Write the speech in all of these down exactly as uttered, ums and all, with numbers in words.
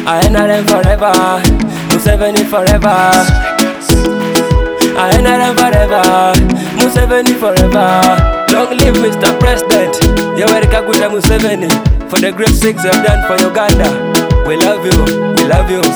I ain't them forever. Museveni forever. I ain't them forever. Museveni forever. Long live Mister President Yoweri Kaguta Museveni for the great things you have done for Uganda. We love you, we love you.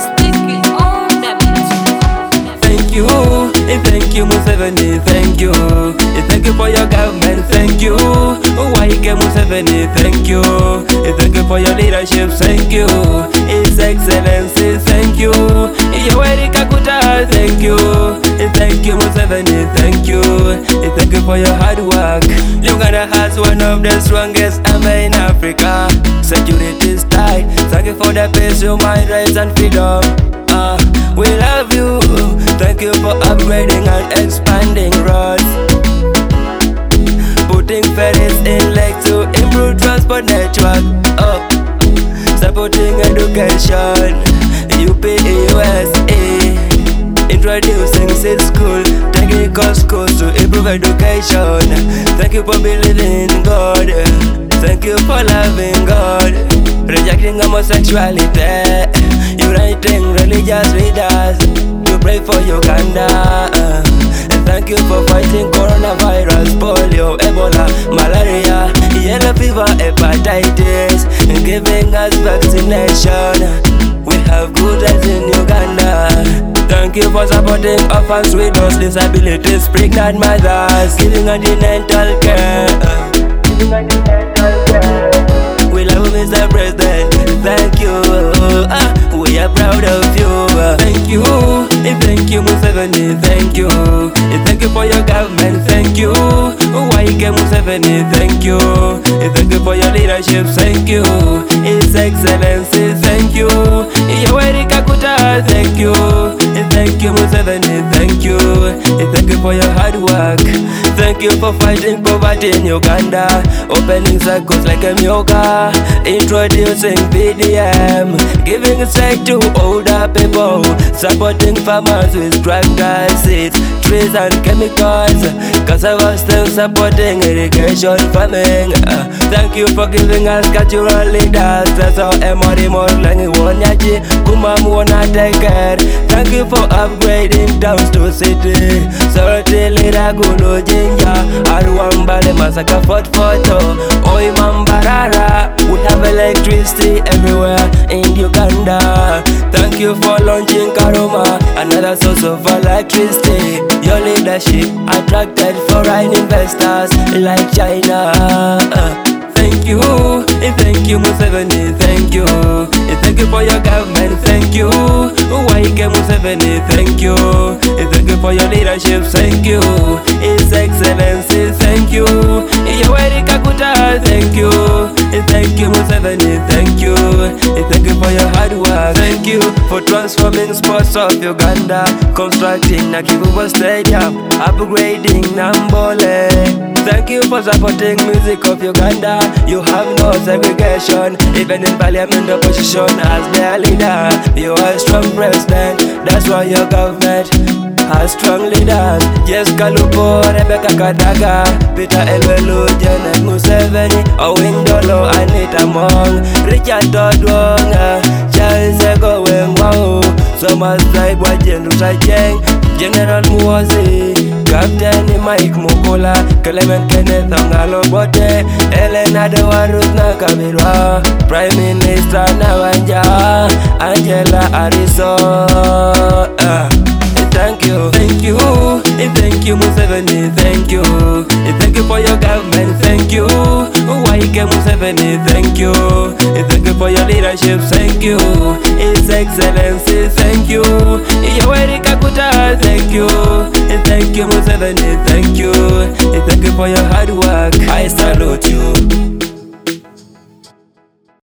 Thank you, and thank you Museveni, thank you. And thank you for your government, thank you. Waike Museveni, thank you. And thank you for your leadership, thank you. His Excellency, thank you. Yoweri Kaguta, thank you. And thank you Museveni, thank you. And thank you for your hard work. Uganda has one of the strongest army in Africa. Security is tight. Thank you for the peace, human rights and freedom. Uh, we love you. Thank you for upgrading and expanding roads, putting ferries in lake to improve transport network. Oh, supporting education, U P U S A, introducing seed school, technical schools to improve education. Thank you for believing in God. Thank you for loving God. Rejecting homosexuality, uniting religious leaders to pray for Uganda. uh, And thank you for fighting coronavirus, polio, Ebola, malaria, yellow fever, hepatitis, and giving us vaccination. We have good health in Uganda. Thank you for supporting orphans, widows, disabilities, pregnant mothers, giving antenatal care. Giving antenatal care. We love Mister President, thank you. uh, We are proud of you. uh, Thank you, and thank you Museveni, thank you. And thank you for your government, thank you. Waike Museveni, thank you. And thank you for your leadership, thank you. His Excellency, thank you. Yoweri Kaguta, thank you. And thank you Museveni, thank you. And thank you for your hard work. Thank you for fighting poverty in Uganda, opening circles like a yoga, introducing P D M, giving sight to older people, supporting farmers with tractors, seeds, trees and chemicals. Cause I was still supporting irrigation farming. uh, Thank you for giving us cultural leaders. That's how Emori Morlangi Wonyaji Kumamu wanna take care. Thank you for upgrading towns to city. Soroti Lira Gulu Jinja Aruambale Masaka Fort Photo Oi Mambarara. We have electricity everywhere in Uganda. Thank you for launching Karoma, another source of electricity. Your leadership attracted foreign investors like China. uh, Thank you, and thank you Museveni, thank you. And thank you for your government, thank you. Waike Museveni, thank you. And thank you for your leadership, thank you. His Excellency, thank you. Yoweri Kaguta, thank you. And thank you Museveni, thank you. And thank you for your hard work. Thank you for transforming sports of Uganda, constructing Nakivubo Stadium, upgrading Nambole. Thank you for supporting music of Uganda. You have no segregation, even in parliament opposition as their leader. You are a strong president, that's why your government has strong leaders. Yes, Kalupo, Rebecca Kadaga, Peter Elwelu, Janet Museveni, Owing Dolo, Anita Mong, Richard Dodwong, Charles Ego Wengwao, Thomas Zaibwa, Jenrusa Jeng, General Muozi, Captain Mike Mukola, Clement Kenneth Angalobote, Elena de Warus Nakabirwa, Prime Minister Nawanja, Angela Ariso. uh, Thank you, thank you, and thank you Museveni, thank you. And thank you for your government, thank you. Waike Museveni, thank you. And thank you for your leadership, thank you. His Excellency, thank you. Yoweri Kaguta, thank you. And thank you Museveni, thank you. And thank you for your hard work. I salute you.